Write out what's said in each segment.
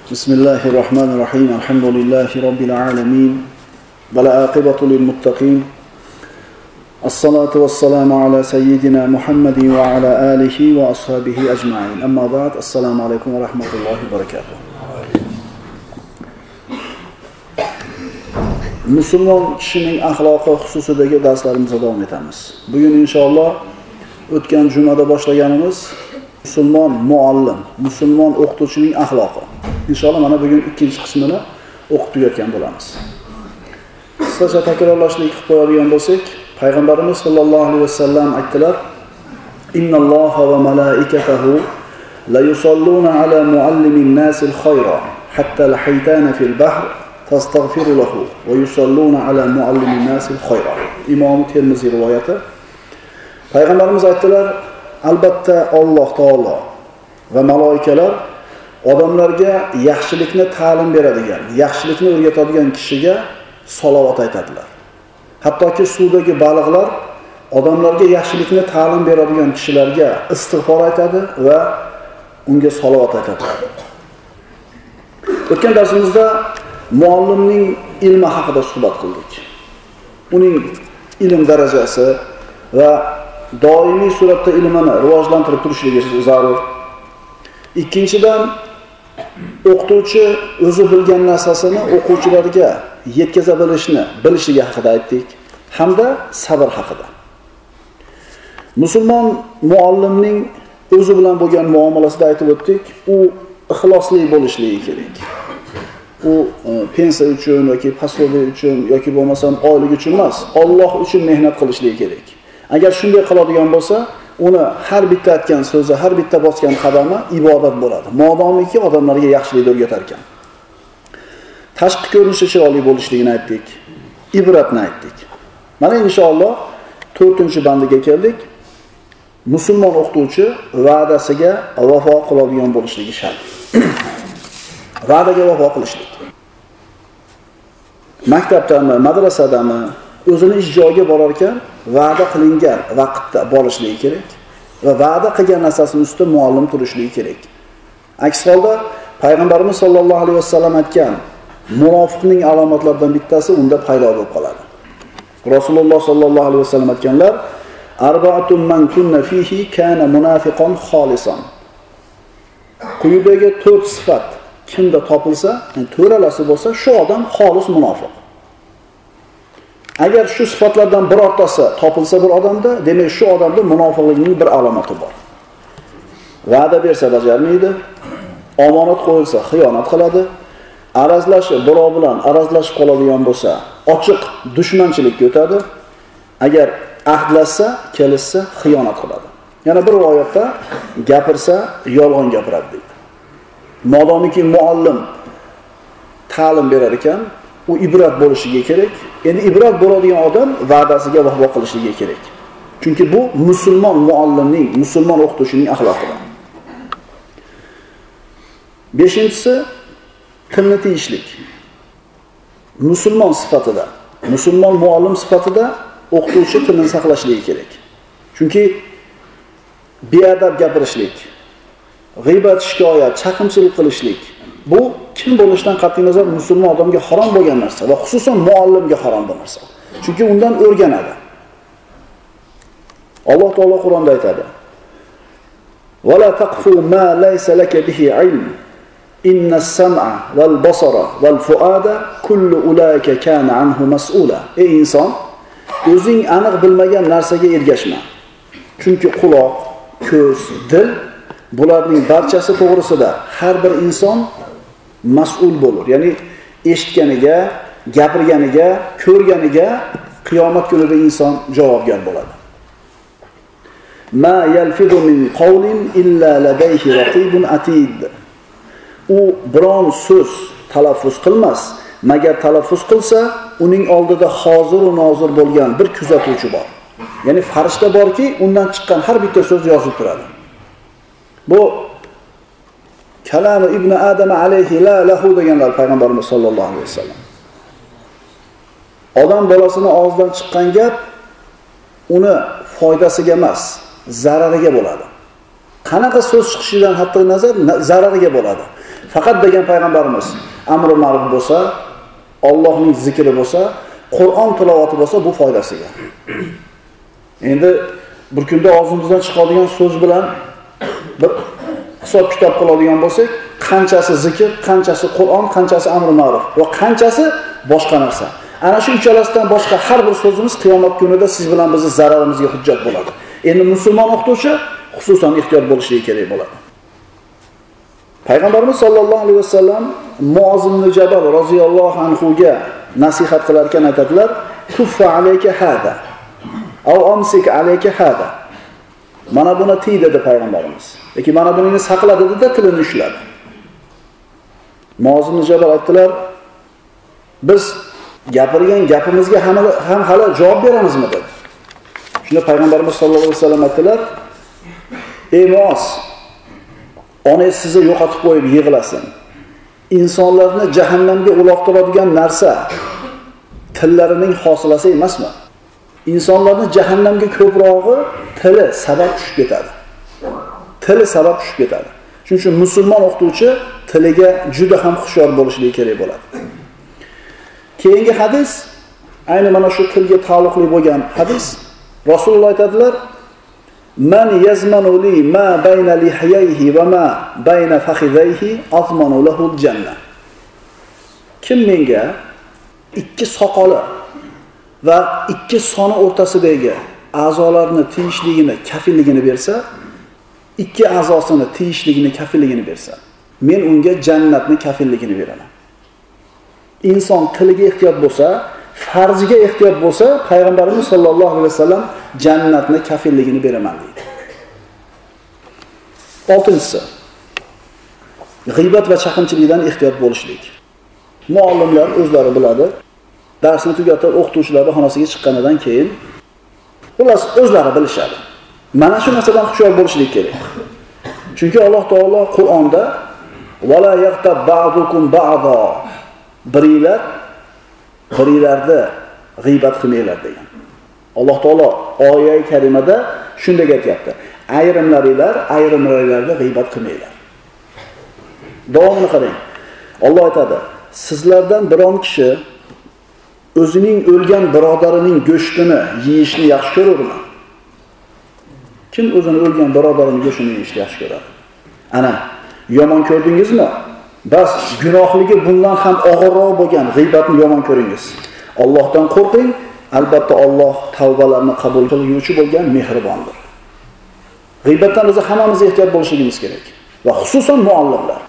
Bismillahirrahmanirrahim. Elhamdülillahi Rabbil alemin. Ve la aqibatu lil muttaqin. As-salatu was-salamu ala seyyidina Muhammedin ve ala alihi ve ashabihi ecmaîn. Amma ba'd. Assalamu alaykum ve rahmetullahi ve berekatuh. Müslüman kişinin axloqi xususidagi darslarimizni davom etamiz. Bugun inshaalloh o'tgan jumada boshlaganimiz musulmon muallim, musulmon o'qituvchining axloqi. İnşallah mana bugun ikkinchi qismini o'qib tugatgan bo'lamiz. Qisqacha takrorlashlik qilib qo'yadigan bo'lsak, payg'ambarimiz sollallohu alayhi vasallam aytdilar: "Innalloha va malaikatahu la yusalluna ala muallimin nasil khayra, hatta al-haytana fil bahr tastaghfiru lahu va yusalluna ala muallimin nasil khayra." İmom Termiziy rivoyati. Payg'ambarimiz aytdilar: "Albatta Alloh taolo va malaikalar odamlarga yaxshilikni ta'lim beradigan, yaxshilikni o'rgatadigan kishiga salovat aytadilar. Hattoki suvdagi baliqlar odamlarga yaxshilikni ta'lim beradigan kishilarga istig'for aytadi va unga salovat aytadilar." O'tgan darsimizda muallimning ilmi haqida suhbat qildik. Uning ilm darajasi va doimiy suratda ilmini rivojlantirib turishligi zarur. Ikkinchidan, o'qituvchi o'zi bilgan narsasini o'quvchilarga yetkaza bilishligi haqida aytdik, hamda sabr haqida. Musulmon muallimning o'zi bilan bo'lgan muomalasida aytib o'tdik, u ixlosli bo'lishligi kerak. U pensiya uchun yoki posloviy uchun yoki bo'lmasam oylik uchun emas, Alloh uchun mehnat qilishligi kerak. Agar shunday qiladigan bo'lsa, uni har bitta aytgan so'zi, har bitta bosgan qadami ibodat bo'ladi. Modomiki odamlarga yaxshilik o'rgatar ekan. Tashqi ko'rinishi chiroyli bo'lishligini aytdik. Ibratni aytdik. Mana inshaalloh 4-bandiga keldik. Musulmon o'qituvchi va'dasiga vafo qiladigan bo'lishligi shart. Va'daga vafo qilishlik. Maktabdami, madrasadami, o'zini ish joyiga borar ekan, va'da qilingan vaqtda borishligi kerak va va'da qilgan narsasining ustida muallim turishligi kerak. Aks holda payg'ambarimiz sollallohu alayhi vasallam aytgan munofiqning alomatlaridan bittasi unda paydo bo'lib qoladi. Rasululloh sollallohu alayhi vasallam aytganlar: "Arba'atun man kunna fihi kana munafiqan xolisan." Quyidagi 4 sifat kimda topilsa, to'ralasi bo'lsa, shu odam xolis munofiq. Agar shu sifatlardan birortasi topilsa bir odamda, demak shu odamda munofiqlikning bir alomati bor. Va'da bersa bajarmaydi, omonat qo'yilsa xiyonat qiladi, birov bilan arazlashib qoladigan bo'lsa, ochiq dushmanchilikka o'tadi, agar ahdlashsa, kelishsa xiyonat qiladi. Yana bir rivoyatda gapirsa yolg'on gapiradi deydi. Modomiki muallim ta'lim berar ekan, u ibrat bo'lishiga kerak. Endi ibrat bo'ladigan odam va'dasiga vafo qilishiga kerak. Chunki bu musulmon muallimning, musulmon o'qituvchining axloqidir. 5-si tilni tiyishlik. Musulmon sifatida, musulmon muallim sifatida o'qituvchi tilni saqlashligi kerak. Chunki beadab gapirishlik, g'iybat, shikoyat, chaqimchilik qilishlik bu kim bo'lishidan qat'iy nazar musulmon odamga harom bo'lgan narsa va xususan muallimga harom bu narsa. Chunki undan o'rganadi. Alloh taolo Qur'onda aytadi: "Va la taqfu ma laysa laka bihi ilm. Innas-sam'a wal basara wal fuada kullu ulaika kana anhu mas'ula." Ey inson, o'zing aniq bilmagan narsaga ergashma. Chunki quloq, ko'z, dil bularning barchasi to'g'risida har bir inson mas'ul bo'lur. Ya'ni eshitganiga, gapirganiga, ko'rganiga qiyomat kunida inson javobgar bo'ladi. Ma yalfidu min qawlin illa ladayhi raqibun atid. U biron so'z talaffuz qilmas, magar talaffuz qilsa, uning oldida hozir va nozir bo'lgan bir kuzatuvchi bor. Ya'ni farishta borki, undan chiqqan har bitta so'z yozib turadi. Bu kalami ibn Adam alayhi la lahu deganlar payg'ambarimiz sollallohu alayhi vasallam. Odam bolasini og'zidan chiqqan gap uni foydasiga emas, zarariga bo'ladi. Qanaqa so'z chiqishidan hatto nazar zarariga bo'ladi. Faqat degan payg'ambarimiz amri ma'ruf bo'lsa, Allohning zikri bo'lsa, Qur'on tilovati bo'lsa bu foydasiga. Endi bir kunda og'zimizdan chiqadigan so'z bilan bir hisob-kitob qiladigan bo'lsak, qanchasi zikr, qanchasi Qur'on, qanchasi amri ma'ruf va qanchasi boshqa narsa. Ana shu uchalasidan boshqa har bir so'zimiz qiyomat kunida siz bilan bizning zararimizga hujjat bo'ladi. Endi musulmon o'qituvchi xususan ehtiyot bo'lishligi kerak bo'ladi. Payg'ambarimiz sollallohu alayhi vasallam Muoz ibn Jabal roziyallohu anhu ga nasihat qilar ekan aytadilar: "Kuffa alayka hada aw amsik alayka hada." Mana buni tiy dedi payg'ambarimiz. Lekin mana buni saqla dedi-da tilini ushladi. Muoz ibn Jabal aytdilar: "Biz gapirgan gapimizga ham hali javob beramizmi?" dedi. Shunda payg'ambarimiz sollallohu alayhi vasallam aytdilar: "Ey Muoz, onangiz sizni yo'qotib qo'yib yig'lasin. insonlarni jahannamga uloqtiradigan narsa tillarining hosilasi emasmi? İnsonlarni jahannamga ko'prog'i tili sabab tushib ketadi. Tili sabab tushib ketadi. Shuning uchun musulmon o'qituvchi tiliga juda ham hushyor bo'lishligi kerak bo'ladi. Keyingi hadis ayni mana shu tilga taalluqli bo'lgan hadis. Rasululloh aytadilar: "Man yazmanu li ma bayna lihiyayhi va ma bayna fakhidayhi azmanu lahu al-janna." Kim menga ikki soqoli va ikki soni o'rtasidagi a'zolarni tiyishligini, kafilligini bersa, ikki a'zosini tiyishligini, kafilligini bersa, men unga jannatni kafilligini beraman. Inson tiliga ehtiyot bo'lsa, farziga ehtiyot bo'lsa, payg'ambarimiz sollallohu alayhi vasallam jannatni kafilligini beraman deydi. 6-si g'iybat va chaqimchilikdan ehtiyot bo'lishlik. Muallimlar o'zlari biladi. Darsni tugatib, o'qituvchilarning xonasiga chiqqanidan keyin ular o'zlari bilishadi. Mana shu narsadan hushyor bo'lishlik kerak. Chunki Alloh taolo Qur'onda "Vala yaqtab ba'dukum ba'da" birilarni g'iybat qilmanglar degan. Alloh taolo oyat karimada shunday aytayapti. Ayrimlaringlarni g'iybat qilmanglar. Davomini qarang. Alloh aytadi: "Sizlardan biron kishi o'zining o'lgan birodarining go'shtini yeyishni yaxshi ko'rurmi?" Kim o'zini o'lgan birodarining go'shtini yeyishni yaxshi ko'radi? Ana, yomon ko'rdingizmi? Bas, gunohligi bundan ham og'irroq bo'lgan g'iybatni yomon ko'ringiz. Allohdan qo'rqing, albatta Alloh tavbalarni qabul qiluvchi bo'lgan mehribondir. G'iybatdan biz hammamiz ehtiyot bo'lishimiz kerak va xususan muallimlar.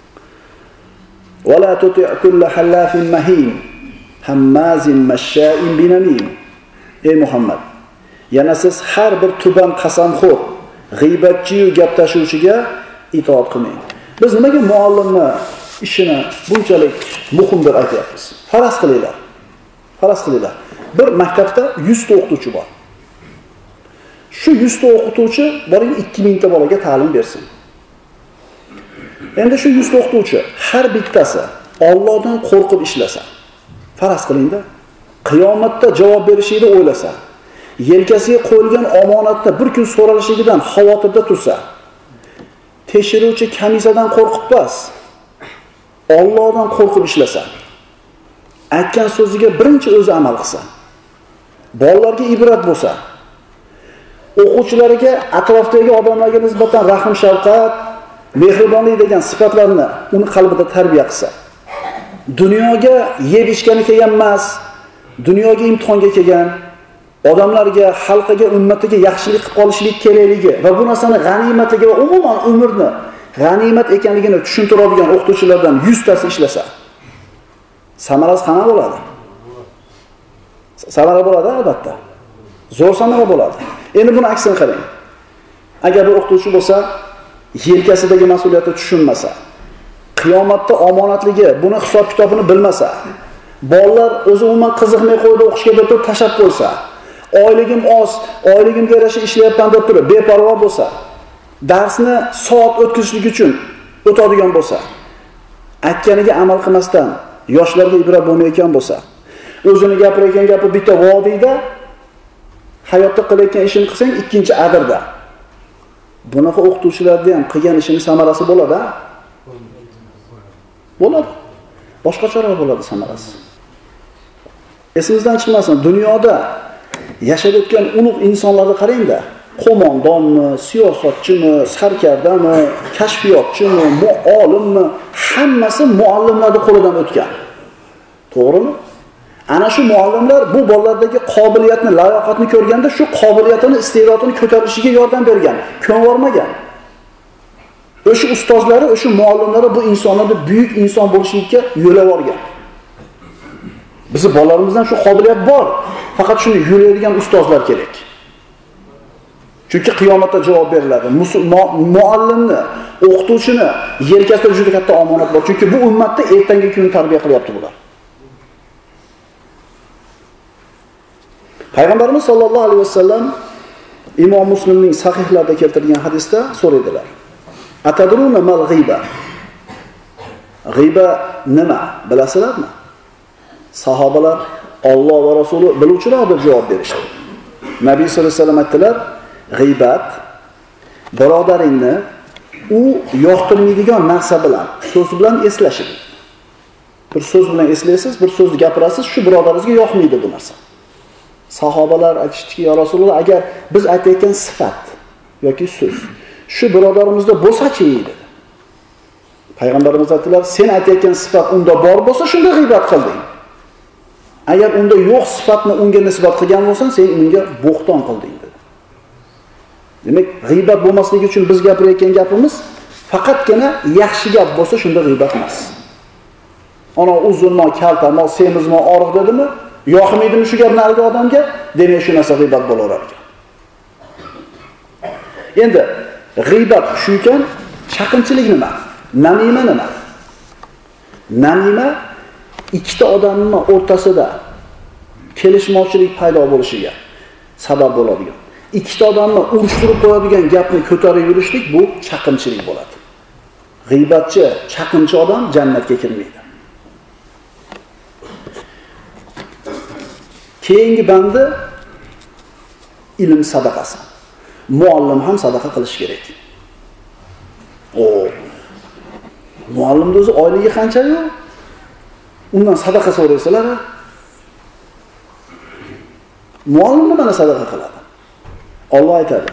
"Wala tuti' kulla halafin mahin, hammazin mashsha'in binamin." Ey Muhammad, yana siz har bir tuban qasamxo'r, g'iybatchi va gap tashuvchiga itoat qilmang. Biz nimaga muallimni ishini bunchalik muhim deb aytyapmiz? Faraz qilinglar. Bir maktabda 100 ta o'qituvchi bor. Shu 100 ta o'qituvchi boriga 2000 ta bolaga ta'lim bersin. Endi shu 100 ta o'qituvchi har bittasi Allohdan qo'rqib ishlasa, faraz qilingda, qiyomatda javob berishini o'ylasa, yelkasiga qo'yilgan omonatni bir kun so'ralishligidan xavotirda tursa, tekshiruvchi komissiyadan qo'rqib emas, Allohdan qo'rqib ishlasa, aytgan so'ziga birinchi o'zi amal qilsa, bolalarga ibrat bo'lsa, o'quvchilariga, atrofdagi odamlarga nisbatan rahm, shafqat, mehribonlik degan sifatlarni uni qalbida tarbiya qilsa, dunyoga yeb ichgani kelgan emas, dunyoga imtihonga kelgan, odamlarga, xalqiga, ummatiga yaxshilik qilib qolishlik kerakligi va bu narsani g'animatligiga va umuman umrni g'animat ekanligini tushuntiradigan o'qituvchilardan 100 tasi ishlasa, samarasi qanaqa bo'ladi? Samara bo'ladi albatta. Zo'r samara bo'ladi. Endi buni aksini qarang. Agar bir o'qituvchi bo'lsa, yelkasidagi mas'uliyatni tushunmasa, qiyomatda omonatligi, buni hisob kitobini bilmasa, bolalar o'zi umuman qiziqmay qo'ydi o'qishga deb turib tashab qo'ysa, oyligim oz, oyligimga yarasha ishlayapman deb turib beparvo bo'lsa, darsni soat o'tkazishlik uchun o'tadigan bo'lsa, aytganiga amal qilmasdan yoshlarga ibrat bo'lmayotgan bo'lsa, o'zini gapirayotgan gapi bitta vodiyda, hayotda qilayotgan ishini qilsang ikkinchi adirda. Bunaqa o'qituvchilarning ham qilgan ishining samarasi bo'ladi. Bo'ladi. Boshqacharoq bo'ladi samarasi. Esimizdan chiqmasin, dunyoda yashab o'tgan ulug' insonlarni qarang-da. Qo'mondonmi, siyosatchimi, sarkardami, kashfiyotchimi, olimmi, hammasi muallimlarning qo'lidan o'tgan. To'g'rimi? Ana shu muallimlar bu bolalardagi qobiliyatni, layoqatni ko'rganda shu qobiliyatini, iste'dodini ko'tarilishiga yordam bergan, ko'nvormagan. O'sha ustozlari, o'sha muallimlari bu insonlarni buyuk inson bo'lishlikka yo'lab olgan. Bizning bolalarimizdan shu qobiliyat bor. Faqat shuni yo'laydigan ustozlar kerak. Chunki qiyomatda javob beriladi. Muallimni, o'qituvchini yelkasida juda katta omonat bor. Chunki bu ummatda ertangi kunni tarbiya qilyapti bular. Payg'ambarimiz sollallohu alayhi vasallam Imom Muslimning sahihlarida keltirgan hadisda so'raydilar. Atadruna mal g'iba? G'iba nima? Bilasizlarmi? Sahobalar Alloh va Rasuli biluvchilar deb javob berishdi. Nabiy sollallohu alayhi vasallam aytdilar, g'iybat birodaringni u yoqtirmaydigan narsa bilan, so'z bilan eslashing. Bir so'z bilan eslaysiz, bir so'zni gapirasiz, shu birodaringizga yoqmaydi bu narsa. Sahobalar aytishdiki, ya Rasululloh, agar biz aytayotgan sifat yoki so'z shu birodarimizda bo'lsa-chi dedi. Payg'ambarimiz aytdilar, sen aytayotgan sifat unda bor bo'lsa, shunda g'iybat qilding. Agar unda yo'q sifatni unga nisbat qilgan bo'lsang, sen unga bo'xton qilding dedi. Demak, g'iybat bo'lmasligi uchun biz gapirayotgan gapimiz faqatgina yaxshi gap bo'lsa, shunda g'iybat emas. Ana uzunmo, kaltamo, semizmo, oriq dedimi? Yoqmaydimi shu gap narigi odamga? Demak, shu narsa g'iybat bo'laverar ekan. Endi g'iybat shu ekan, chaqinchilik nima? Namima nima? Namima ikkita odamning o'rtasida kelishmovchilik paydo bo'lishiga sabab bo'ladigan. Ikkita odamni urushtirib qo'yadigan gapni ko'tarib yurishlik bu chaqinchilik bo'ladi. G'iybatchi, chaqinchi odam jannatga kirmaydi. Keyingi bandi ilm sadaqasi. Muallim ham sadaqa qilish kerak. Muallimning o'zi oyligiga qancha-yu? Undan sadaqa so'raysalar, muallim nimani sadaqa qiladi? Alloh aytadi: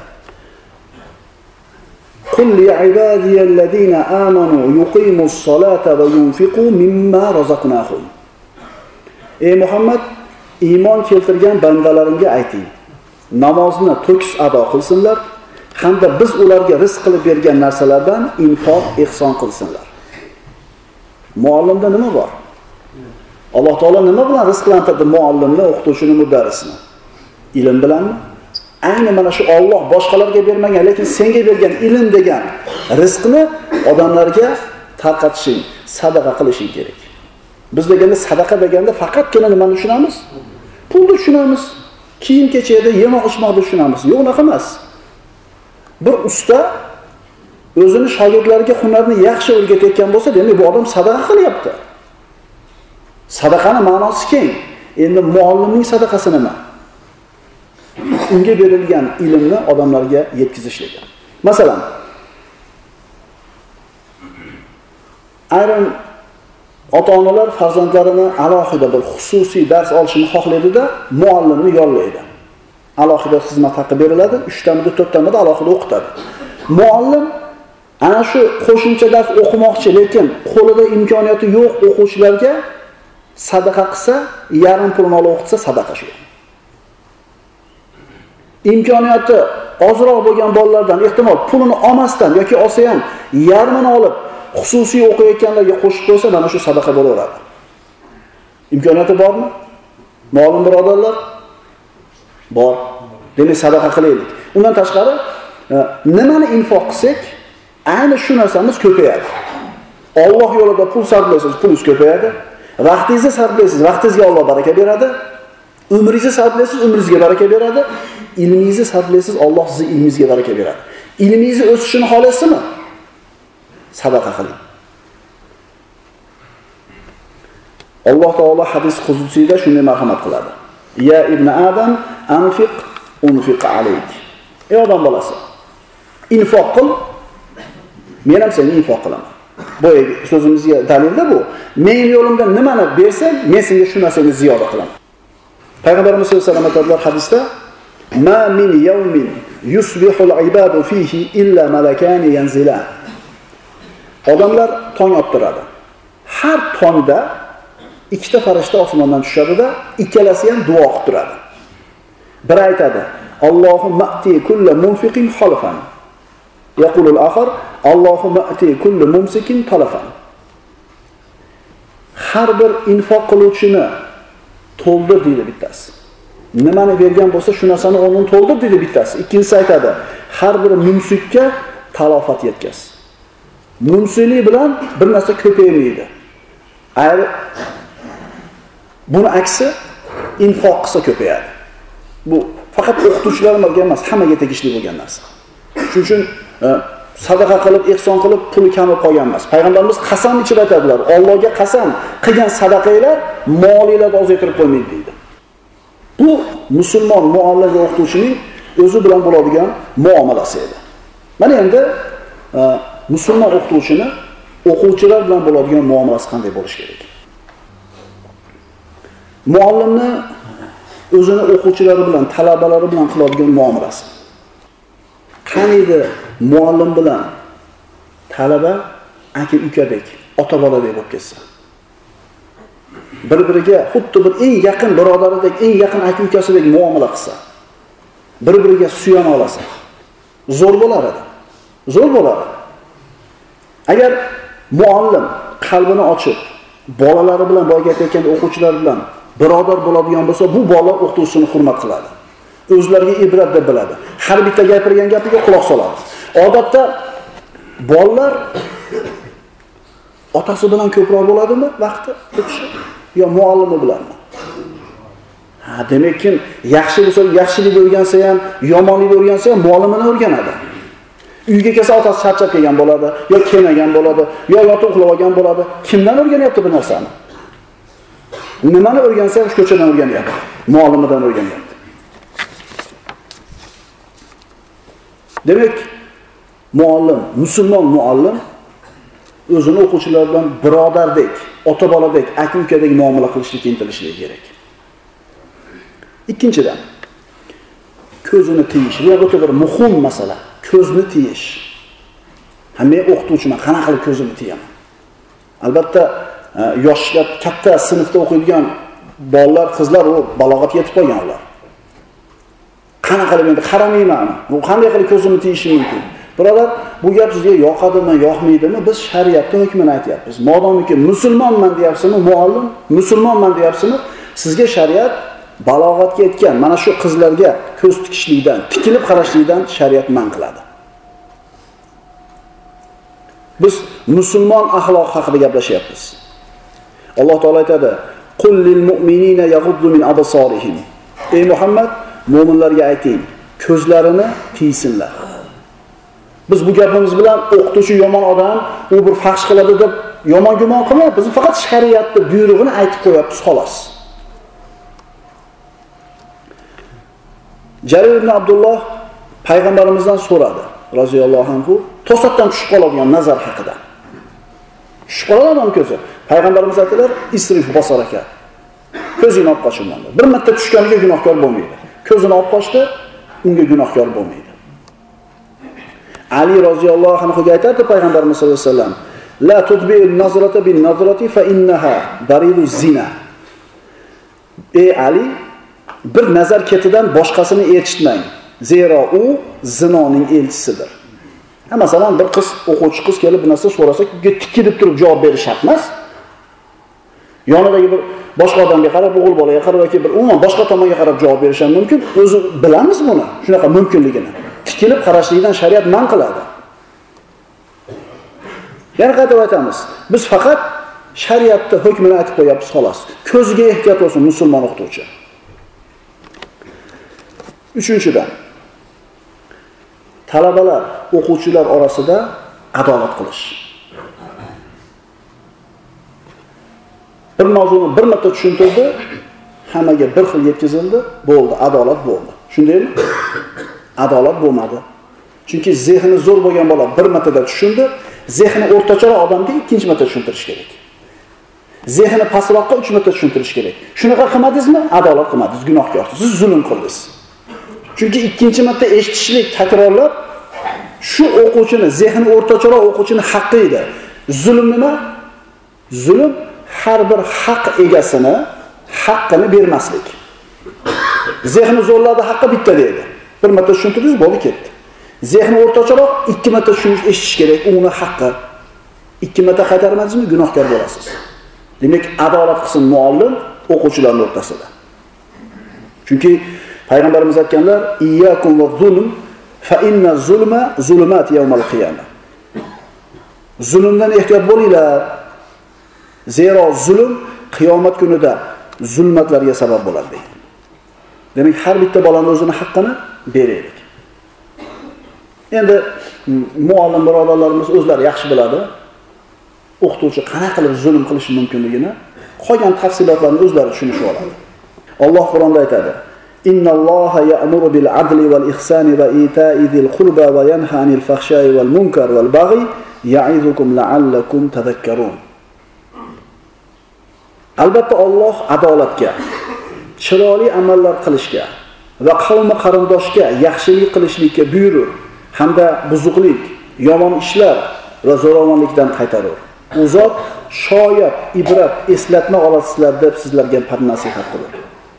"Qul li ibadiyallazina amanu yuqimus-solata va yunfiqu mimma razaqnahum." Ey Muhammad, iymon keltirgan bandalarimga ayting, namozni to'kis ado qilsinlar, hamda biz ularga rizq qilib bergan narsalardan infoq, ihson qilsinlar. Muallimda nima bor? Alloh taolo nima bilan rizqlantirdi muallimni, o'qituvchini, mudarrisni? Ilm bilanmi? Ayni mana shu Alloh boshqalarga bermagan, lekin senga bergan ilm degan rizqni odamlarga tarqatishing, sadaqa qilishing kerak. Biz deganda sadaqa deganda faqatgina nimani tushunamiz? Pulni tushunamiz. Kiyim-kechakda, yemoq-ichmoqni tushunamiz. Yo'q, unaqa emas. Bir usta o'zini shogirdlariga hunarni yaxshi o'rgatayotgan bo'lsa, demak bu odam sadaqa qilyapti. Sadaqaning ma'nosi keng. Endi muallimning sadaqasi nima? Unga berilgan ilmni odamlarga yetkazishlik. Masalan, ayrim ota-onalar farzandlarini alohida bir xususiy dars olishini xohlaydi-da, muallimni yollaydi. Alohida xizmat haqqi beriladi, 3 tamida 4 tamida alohida o'qitadi. Muallim ana shu qo'shimcha dars o'qimoqchi, lekin qo'lida imkoniyati yo'q o'quvchilarga sadaqa qilsa, yarim pulini olib o'qitsa sadaqa shu. Imkoniyati ozroq bo'lgan bolalardan ehtimol pulini olmasdan yoki olsa ham yarmini olib xususiy o'qiyotganlarga qo'shib qo'ysa, mana shu sadaqa bo'laveradi. Imkoniyati bormi? Muallim birodarlar? Bor. Demak, sadaqa qilaylik. Undan tashqari, nimani infoq qilsak, ayni shu narsamiz ko'payadi. Alloh yo'lida pul sarflaysiz, pulingiz ko'payadi. Vaqtingizni sarflaysiz, vaqtingizga Alloh baraka beradi. Umringizni sarflaysiz, umringizga baraka beradi. Ilmingizni sarflaysiz, Alloh sizning ilmingizga baraka beradi. Ilmingizni o'sishini xohlaysizmi? Sadaqa qiling. Alloh taolo hadis qudusiyda shunday marhamat qiladi. Ya ibn Adam, anfiq unfiq alayk. Ey odam bolasi, infoq qil, men ham senga infoq qilaman. Boyagi so'zimizga dalilda bu. Men yo'limda nimani bersam, men senga shu narsani ziyoda qilaman. Payg'ambarimiz sollallohu alayhi vasallam aytadilar hadisda: "Ma min yawmin yusbihu al-ibadu fihi illa malakani yanzilan." Odamlar tong ottiradi. Har tongda ikkita farishta osmondan tushadi-da, ikkalasi ham duo qilib turadi. Biri aytadi: "Allohumma ati kulli munfiqin khalfan." Yaqulul akhar: "Allohumma ati kulli mumsikin talafan." Har bir infoq qiluvchini to'ldir deydi bittasi. Nimani bergan bo'lsa, shu narsani o'rnini to'ldir deydi bittasi. Ikkinchisi aytadi: "Har bir mumsikka talofat yetkaz." Mumsiklik bilan bir narsa ko'paymaydi. Agar buni aksi infoq qilsa ko'payadi. Bu faqat o'qituvchilarga emas, hammaga tegishli bo'lgan narsa. Shuning uchun sadaqa qilib, ihson qilib puli kamib qolgan emas. Payg'ambarimiz qasam ichib aytadilar: "Allohga qasam, qilgan sadaqanglar molinglarni ozaytirib qo'ymaydi" deydi. Bu musulmon muallim va o'qituvchining o'zi bilan bo'ladigan muomalasi edi. Mana endi musulmon o'qituvchini o'quvchilar bilan bo'ladigan muomalasi qanday bo'lishi kerak? Muallimni o'zini o'quvchilari bilan, talabalari bilan qiladigan muomalasi. Qaniydi muallim bilan talaba aka-ukadek, ota-boladek bo'lib ketsa. Bir-biriga xuddi bir eng yaqin birodaridek, eng yaqin aka-ukasidek muomala qilsa, bir-biriga suyana olasa, zo'r bo'lar edi. Zo'r bo'lar edi. Agar muallim qalbini ochib, bolalari bilan boyga aytayotgan o'quvchilar bilan birodar bo'ladigan bo'lsa, bu bola o'qituvchisini hurmat qiladi. O'zlariga ibrat deb biladi. Har bitta gapirgan gapiga quloq soladi. Odatda bolalar otasi bilan ko'proq bo'ladimi vaqti o'tishi yo muallimi bilanmi? Demak, kim yaxshi bo'lsa, yaxshilik o'rgansa ham, yomonlik o'rgansa ham muallimini o'rganadi. Uyga kelsa otasi charchab kelgan bo'ladi, yo kelmagan bo'ladi, yo yotib uxlab olgan bo'ladi. Kimdan o'rganyapti bu narsani? Nimani o'rgansa ham ko'chadan o'rganyapti, muallimidan o'rganyapti. Demak, muallim, musulmon muallim o'zini o'quvchilar bilan birodardek, ota-boladek, aka-ukadek muomala qilishga intilishligi kerak. Ikkinchidan, ko'zini tiyish. Bu o'ta bir muhim masala. Ko'zni tiyish. Men o'qituvchiman, qanaqa qilib ko'zimni tiyaman? Albatta, yoshga katta sinfda o'qiydigan bolalar, qizlar u balog'atga yetib qolganlar. Qanaqa qilib endi qaramayman. Bu qanday qilib ko'zimni tiyishim mumkin? Birodar, bu gap sizga yoqadimi, yoqmaydimi? Biz shariatning hukmini aytyapmiz. Modomiki musulmonman deyapsizmi, muallim, musulmonman deyapsizmi, sizga shariat balog'atga yetgan mana shu qizlarga ko'z tikishlikdan, tikilib qarashlikdan shariat man qiladi. Biz musulmon axloq haqida gaplashyapmiz. Alloh taolo aytadi: "Qul lil mu'minina yaghuddu min absarihim." Ey Muhammad, mu'minlarga ayting, ko'zlarini tiysinlar. Biz bu gapimiz bilan o'qituvchi yomon odam, u bir fahsh qiladi deb yomon gumon qilmayapmiz. Biz faqat shariatning buyrug'ini aytib qo'yapmiz, xolos. Jarir ibn Abdulloh payg'ambarimizdan so'radi, roziyallohu anhu, to'satdan tushib qoladigan nazar haqida. Tushib qoladi odam ko'zi. Payg'ambarimiz aytdilar: "Isrif basaraka." Ko'zini olib qoch undan. Bir marta tushganiga gunohkor bo'lmaydi. Ko'zini olib qochdi, unga gunohkor bo'lmaydi. Ali roziyallohu anhuga aytadi payg'ambarimiz sollallohu alayhi vasallam: "La tudbi'in nazrata bin nazrati fa innaha baridu zina." Ey Ali, bir nazar ketidan boshqasini erchitmang. Zero u zinoning elchisidir. Masalan, bir qiz, o'quvchi qiz kelib bir narsa so'rasa, tikilib turib javob berish shart emas. Yonidagi bir boshqa odamga qarab, o'g'il bolaga qarab yoki bir umuman boshqa tomonga qarab javob berish ham mumkin. O'zi bilamiz buni, shunaqa mumkinligini. Tikilib qarashlikdan shariat man qiladi. Yana qaytib aytamiz, biz faqat shariatning hukmini aytib qo'yapmiz, xolos. Ko'ziga ehtiyot bo'lsin musulmon o'qituvchi. Uchinchidan, talabalar, o'quvchilar orasida adolat qilish. Bir mavzuni bir marta tushuntirdi, hammaga bir xil yetkazildi, bo'ldi, adolat bo'ldi. Shundaymi? Adolat bo'lmadi. Chunki zehni zo'r bo'lgan bola bir martada tushundi, Zehni o'rtacharoq odamga 2 marta tushuntirish kerak. Zehni pastroqqa 3 marta tushuntirish kerak. Shunaqa qilmadingizmi? Adolat qilmadingiz, gunohkorsiz. Siz zulm qildingiz. Chunki 2 marta eshitishlik takrorlab shu o'quvchini, zehni o'rtacharoq o'quvchini haqqi edi. Zulm nima? Zulm har bir haq egasini haqqini bermaslik. Zehni zo'rladi, haqqi bitta deydi. Bir marta tushuntirdingiz, bo'ldi ketdi. Zehni o'rtacharoq 2 marta eshitish kerak, uni haqqi. 2 marta qaytarmadingizmi, gunohkor bo'lasiz. Demak, adolat qilsin muallim o'quvchilarning o'rtasida. Chunki payg'ambarimiz aytganlar, iyyakum va zulm fa inna zulma zulumat yawmal qiyamah. Zulmdan ehtiyot bo'linglar. Zero zulm qiyomat kunida zulmatlarga sabab bo'ladi. Demak, har bitta bolaning o'zining haqqini beraylik. Endi muallim birodarlarimiz o'zlari yaxshi biladi. O'qituvchi qanaqa qilib zulm qilishi mumkinligini, qolgan tafsilotlarni o'zlari tushunishib oladi. Alloh Qur'onda aytadi: "Innalloha ya'muru bil adli wal ihsani va ita'i zil qurba va yanha 'anil fahsha'i wal munkar wal baghi ya'izukum la'allakum tadhakkarun." Albatta Alloh adolatga, chiroyli amallar qilishga va qavmi qarindoshga yaxshilik qilishlikka buyurur, hamda buzuqlik, yomon ishlar va zo'ravonlikdan qaytarur. U zot shoyat, ibrat, eslatma olasizlar deb sizlarga nasihat qiladi.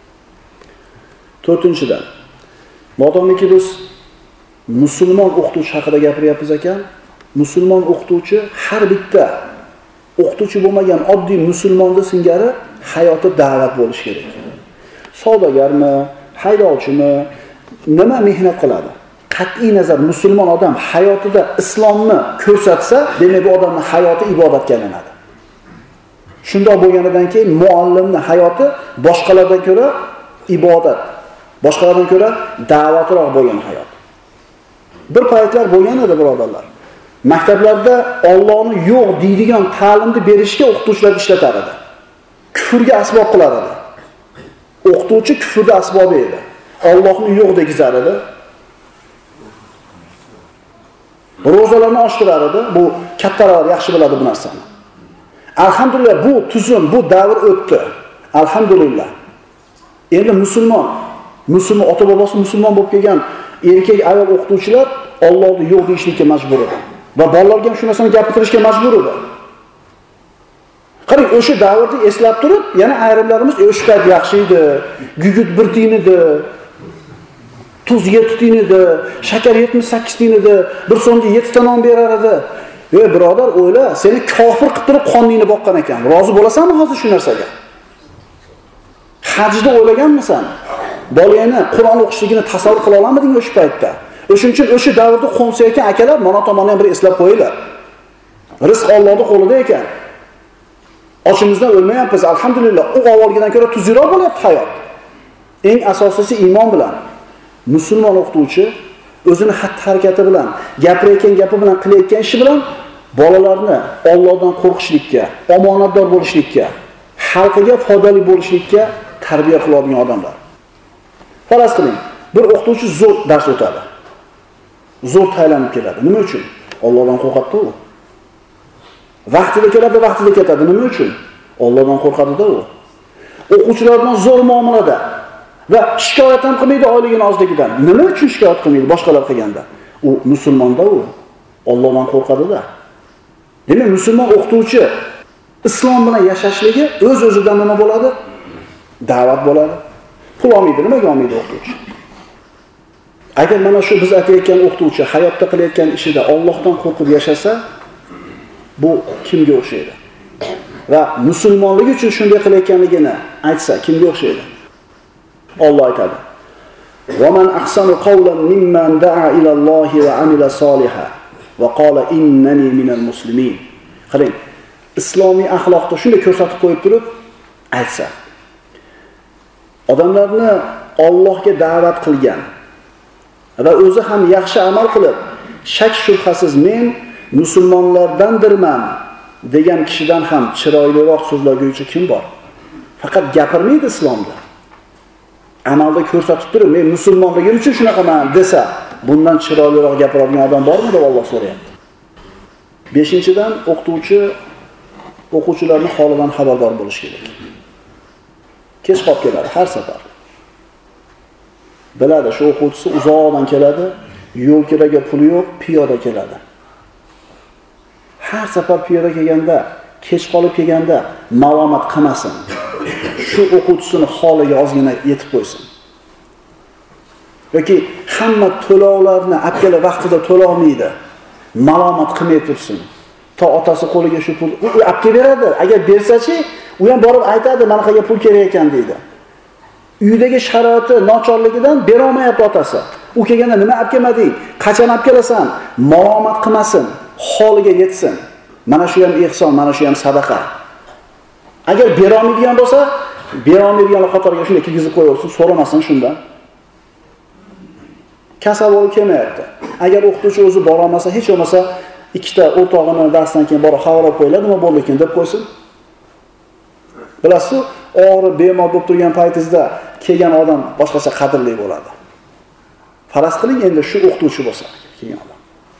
4-dan, modomiki biz musulmon o'qituvchi haqida gapiryapmiz ekan, musulmon o'qituvchi har bitta o'qituvchi bo'lmagan oddiy musulmonning singari hayoti da'vat bo'lishi kerak. Savdogarmi, haydovchimi, nima mehnat qiladi? Qat'iy nazar musulmon odam hayotida islomni ko'rsatsa, demak bu odamning hayoti ibodatga aylanadi. Shunday bo'lganidan keyin muallimning hayoti boshqalardan ko'ra ibodat, boshqalardan ko'ra da'vatroq bo'lgan hayot. Bir paytlar bo'lgan edi, birodarlar. Maktablarda Allohni yo'q deydigan ta'limni berishga o'qituvchilar ishlatar edi. Kufrga asbob qilar edi. O'qituvchi kufrda asbobi edi. Allohni yo'q degizar edi. Ro'zalarni oshtirar edi. Bu kattalar yaxshi biladi bu narsani. Alhamdulillah bu tuzum, bu davr o'tdi. Alhamdulillah. Endi musulmon ota bobosi musulmon bo'lib kelgan erkak ayol o'qituvchilar Allohni yo'q deyishlikka majbur edi. Va bolalarga ham shu narsani gapirtirishga majbur edi. Qarang, o'sha davrni eslab turib, yana ayrimlarimiz o'sha payt yaxshi edi, gugut 1 tiyin edi, tuz 7 tiyin edi, shakar 78 tiyin edi, 1 so'mga 7 ta non berar edi. Ey birodar, o'yla, seni kofir qilib turib qoningni boqqan ekan. Rozi bo'lasanmi hozir shu narsaga? Hajda o'ylaganmisan? Bolangni Qur'on o'qishligini tasavvur qila olmadingmi o'sha paytda? O'shuning uchun o'sha davrda qo'msayotgan akalar mana tomonni ham bir eslab qo'yinglar. Rizq Allohning qo'lida ekan. Ochimizdan o'lmayapmiz, alhamdulillah. U avvalgidan ko'ra tuzliroq bo'lyapti hayot. Eng asosiysi iymon bilan. Musulmon o'qituvchi o'zini xatti-harakati bilan, gapirayotgan gapi bilan, qilayotgan ishi bilan bolalarni Allohdan qo'rqishlikka, omonatdor bo'lishlikka, xalqiga foydali bo'lishlikka tarbiya qiladigan odamlar. Faraz qiling, bir o'qituvchi zo'r dars o'tadi. Zo'r tayyorlanib keladi. Nima uchun? Allohdan qo'rqadi u. Vaqtida keladi, vaqtida ketadi. Nima uchun? Allohdan qo'rqadi-da u. O'quvchilar bilan zo'r muomalada va shikoyat ham qilmaydi oyligini ozligidan. Nima uchun shikoyat qilmaydi boshqalar qilganda? U musulmonda u. Allohdan qo'rqadi-da. Demak, musulmon o'qituvchi islom bilan yashashligi o'z-o'zidan nima bo'ladi? Da'vat bo'ladi. Pul olmaydi, nimaga olmaydi o'qituvchi? Agar mana shu biz aytayotgan o'qituvchi hayotda qilayotgan ishida Allohdan qo'rqib yashasa, bu kimga o'xshaydi? Va musulmonligi uchun shunday qilayotganligini aytsa, kimga o'xshaydi? Alloh aytadi: "Va man ahsanu qawlan mimman da'a ila Allohi va amila solihan va qala innani minal muslimin." Qarang, islomiy axloqda shunday ko'rsatib qo'yib turib aytsa, odamlarni Allohga da'vat qilgan va o'zi ham yaxshi amal qilib, shak shubhasiz men musulmonlardandirman degan kishidan ham chiroyliroq so'zlaguchi kim bor? Faqat gapirmaydi islomda. Amalda ko'rsatib turib, men musulmonligim uchun shunaqaman desa, bundan chiroyliroq gapiradigan odam bormi deb Alloh so'rayapti. Beshinchidan, o'qituvchi o'quvchilarning holidan xabardor bo'lishi kerak. Kech qolib keladi har safar. Biladi, shu o'quvchisi uzoqdan keladi, yo'l kiraga puli yo'q, piyoda keladi. Har safar piyoda kelganda, kech qolib kelganda malomat qilmasin. Shu o'quvchisini holiga ozgina yetib qo'ysin. Yoki hamma to'lovlarni apkala vaqtida to'lolmaydi. Malomat qilmay tursin. To otasi qo'liga shu pul u olib beradi. Agar bersa-chi, u ham borib aytadi, "Mana qayga pul kerak ekan" deydi. Uydagi sharoiti nochorligidan bera olmayapti otasi. U kelganda nima olib kelmading? Qachon olib kelasan? Malomat qilmasin, holiga yetsin. Mana shu ham ihson, mana shu ham sadaqa. Agar bera olmaydigan bo'lsa, bera olmaydiganlar qatoriga shunday kirgizib qo'yaversin, so'ramasin shundan. Kasal bo'lib kelmayapti. Agar o'qituvchi o'zi bora olmasa, hech bo'lmasa ikkita o'rtog'ini darsdan keyin borib xabar qo'yiladi, nima bo'ldi ekan deb qo'ysin. Bilasiz, og'ir bemor bo'lib turgan paytingizda kelgan odam boshqacha qadrli bo'ladi. Faraz qiling, endi shu o'qituvchi bo'lsa, kelgan odam.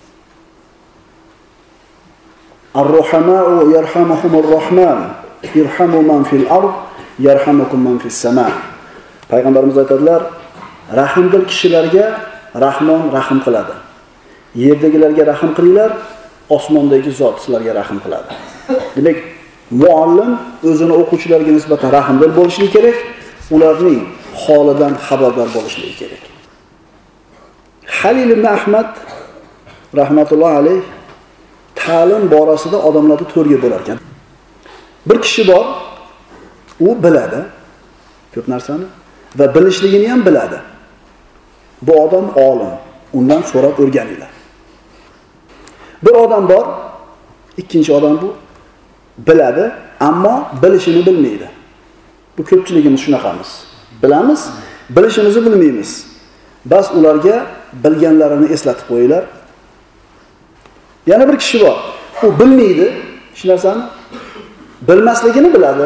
Ar-Rohamau yarhamuhumur Rahman, irhamu man fil ard, yarhamukum man fis sama. Payg'ambarimiz aytadilar, rahmdil kishilarga Rahmon rahm qiladi. Yerdagilarga rahm qilinglar, osmondagi zot sizlarga rahm qiladi. Demak, muallim o'zini o'quvchilarga nisbatan rahmdil bo'lishi kerak, ularning holidan xabardor bo'lishi kerak. Halil ibn Ahmad rahmatullohi alayh ta'lim borasida odamlarni to'rga bo'lar ekan. Bir kishi bor, u biladi ko'p narsani va bilishligini ham biladi. Bu odam olim, undan so'rab o'rganinglar. Bir odam bor, ikkinchi odam bu biladi, ammo bilishini bilmaydi. Bu ko'pchiligimiz shunaqamiz. Bilamiz, bilishimizni bilmaymiz. Bas ularga bilganlarini eslatib qo'yinglar. Yana bir kishi bor, u bilmaydi hech narsani, bilmasligini biladi.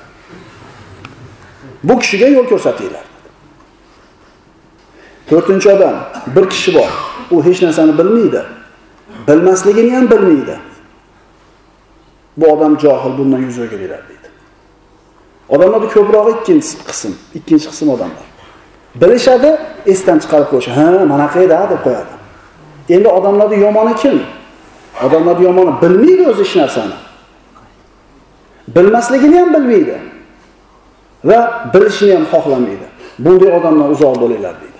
Bu kishiga yo'l ko'rsatinglar. To'rtinchi odam, bir kishi bor, u hech narsani bilmaydi, bilmasligini ham bilmaydi. Bu odam johil, bundan yuz o'girlar deydi. Odamlarda ko'proq ikkinchi qism odamlar. Bilishadi, esdan chiqarib qo'yish. Ha, mana qayda deb qo'yadi. Endi odamlarning yomoni kim? Odamlarning yomoni bilmaydi o'zi hech narsani. Bilmasligini ham bilmaydi va bilishni ham xohlamaydi. Bunday odamdan uzoq bo'linglar deydi.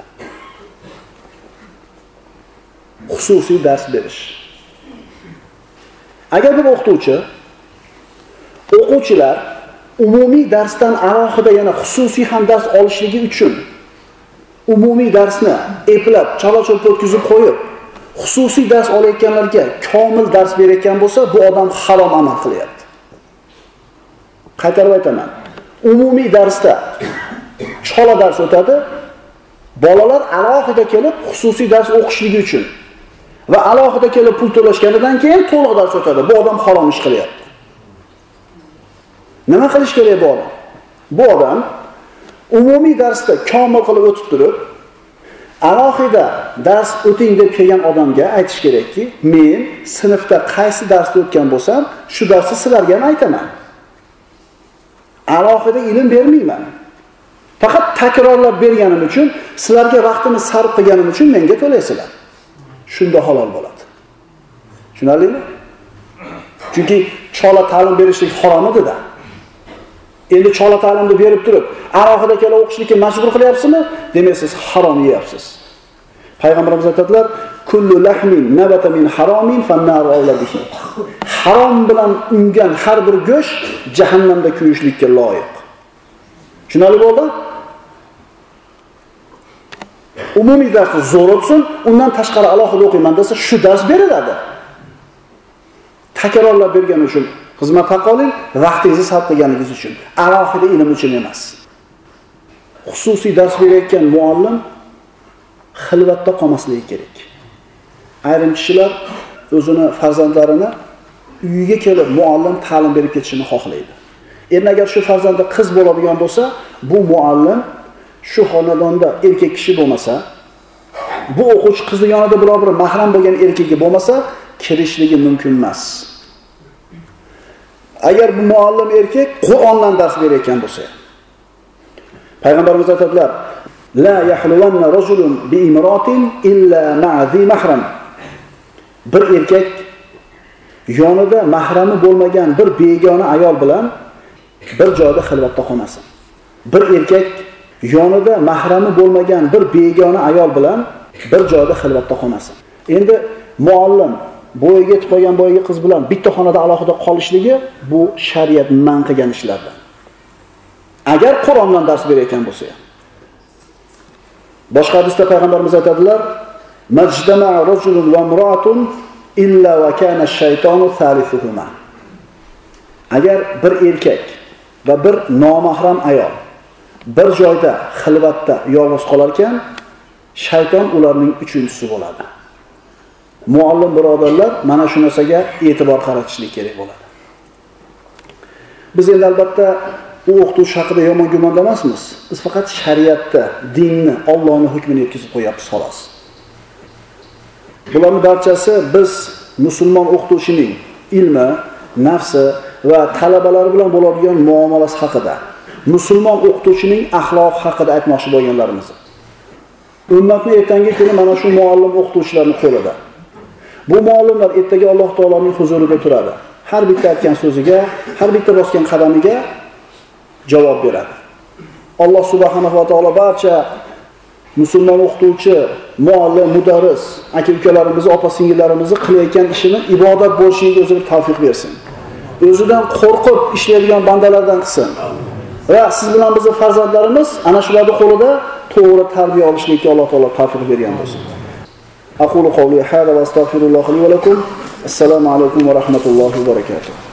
Xususiy dars berish. Agar bir o'quvchilar umumiy darsdan alohida yana xususiy ham dars olishligi uchun umumiy darsni eplab, chala-chulpa o'tkazib qo'yib, xususiy dars olayotganlarga komil dars berayotgan bo'lsa, bu odam harom amal qilyapti. Qaytarib aytaman. Umumiy darsda chala dars o'tadi, bolalar alohida kelib xususiy dars o'qishligi uchun va alohida kelib pul to'lashganidan keyin to'liq dars o'tadi. Bu odam harom ish qilyapti. Nima qilish kerak bu odam? Bu odam umumiy darsda komil qilib o'tib turib, alohida dars o'ting deb kelgan odamga aytish kerakki, men sinfda qaysi darsda o'tgan bo'lsam, shu darsni sizlarga ham aytaman. Alohida ilm bermayman. Faqat takrorlab berganim uchun, sizlarga vaqtimni sarf qilganim uchun menga to'laysizlar. Shunda halol bo'ladi. Tushunarlimi? Chunki chola ta'lim berishlik harom edi-da. Endi chola ta'limni berib turib, alohida kelib o'qishlikka majbur qilyapsizmi? Demak, siz harom yeyapsiz. Payg'ambarimiz aytadilar: "Kullu lahmin nabata min haromin fan-nar awla bihi." Harom bilan ungan har bir go'sht jahannamda kuyishlikka loyiq. Tushunarli bo'ldi? Umumiy darsni zo'r o'tsin, undan tashqari alohida o'qiyman desa, shu dars beriladi. Takrorlab bergani uchun xizmat qiling, vaqtingizni sarf qilganingiz uchun, alohida ilm uchun emas. Xususiy dars berayotgan muallim xilvatda qolmasligi kerak. Ayrim kishilar o'zini farzandlarini uyiga kelib muallim ta'lim berib ketishini xohlaydi. Endi agar shu farzandi qiz bo'ladigan bo'lsa, bu muallim shu xonadonda erkak kishi bo'lmasa, bu o'quvchi qizi yonida biror bir mahram bo'lgan erkagi bo'lmasa, kirishligi mumkin emas. Agar bu muallim erkak Qur'ondan dars berayotgan bo'lsa, payg'ambarimiz aytadilar: "La yahluwanna rajulun bi imratin illa ma'a zi mahram." Bir erkak yonida mahrami bo'lmagan bir begona ayol bilan bir joyda xilvatda qolmasin. Bir erkak yonida mahrami bo'lmagan bir begona ayol bilan bir joyda xilvatda qolmasin. Endi muallim bo'yiga yetib qolgan boyagi qiz bilan bitta xonada alohida qolishligi bu shariat man qilgan ishlardan. Agar Qur'ondan dars berayotgan bo'lsa ham. Boshqa hadisda payg'ambarimiz aytadilar: "Majtama'a rajulun va imra'atun illa va kana ash-shaytonu thalithuhuma." Agar bir erkak va bir nomahram ayol bir joyda xilvatda yolg'iz qolar ekan, shayton ularning uchinchisi bo'ladi. Muallim birodarlar, mana shu narsaga e'tibor qaratishlik kerak bo'ladi. Biz endi albatta u o'qituvchi haqida yomon gumonda emasmiz. Biz faqat shariatda, dinni, Allohning hukmini yetkazib qo'yapmiz xolos. Bularning barchasi biz musulmon o'qituvchining ilmi, nafsi va talabalari bilan bo'ladigan muomalasi haqida, musulmon o'qituvchining axloqi haqida aytmoqchi bo'lganlarimiz. Ummatni ertangi kuni mana shu muallim o'qituvchilarning qo'lida. Bu muallimlar ertaga Alloh taoloning huzurida turadi. Har bitta aytgan so'ziga, har bitta bosgan qadamiga javob beradi. Alloh subhanahu va taolo barcha musulmon o'qituvchi, muallim, mudarris, aka-ukalarimizni, opa-singillarimizni qilayotgan ishini ibodat bo'lishiga o'ziga tavfiq bersin. O'zidan qo'rqib ishlaydigan bandalardan qilsin. Va siz bilan bizning farzandlarimiz ana shularning qo'lida to'g'ri tarbiya olishlikka Alloh taolo tavfiq bergan bo'lsin. Aqulu qawli hada va astaghfirulloh li va lakum. Assalomu alaykum va rahmatullohi va barakatuh.